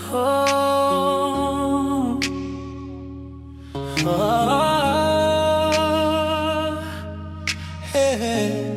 Oh, oh, hey.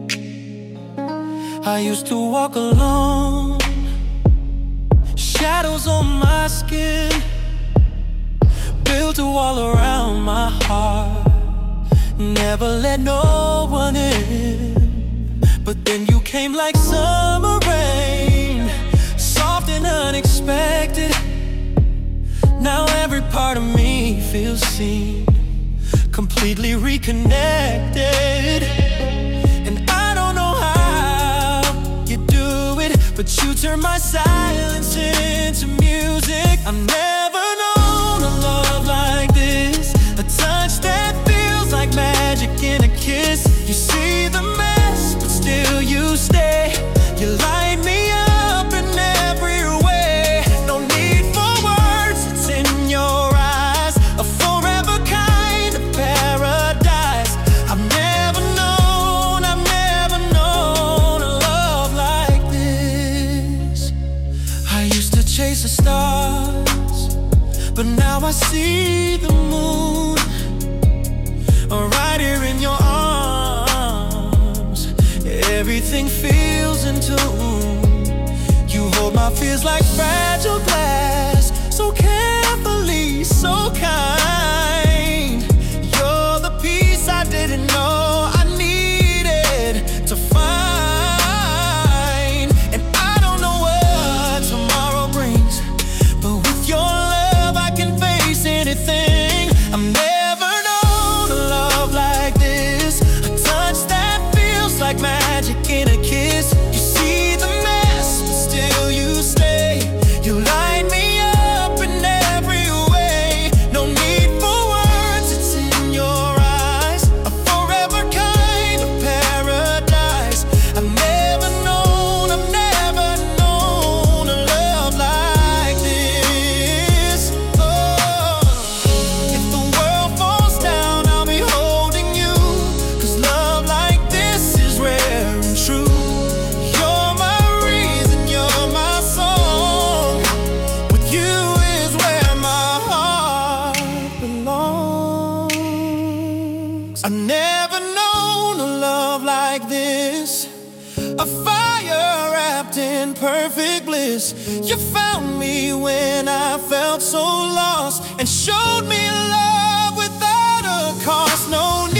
I used to walk alone, shadows on my skin, built a wall around my heart, never let no one in. But then you came like summer rain, soft and unexpected. Now every part of me feels seen, completely reconnected. And I don't know how you do it, but you turn my silence into music. I've never known a love like this, a touch that feels like magic in a kiss. You see the mess, but still you stay. You light me up in every way. No need for words, it's in your eyes. A forever kind of paradise. I've never known a love like this. I used to chase the stars, but now I see the moon, right here in your arms. Everything feels in tune. You hold my fears like fragile glass, so carefully, so kind. You're the peace I didn't know I needed to find. And I don't know what tomorrow brings, but with your love I can face anything. I'm never known a love like this, a touch that feels like magic in a kiss. You see the mess, but still you stay. You light me up in every way. No need for words, it's in your eyes. A forever kind of paradise. I've never known a love like this. Oh, if the world falls down, I'll be holding you, 'cause love like this is rare and true. You're my reason, you're my song. With you is where my heart belongs. I've never known a love like this, a fire wrapped in perfect bliss. You found me when I felt so lost, and showed me love without a cost. No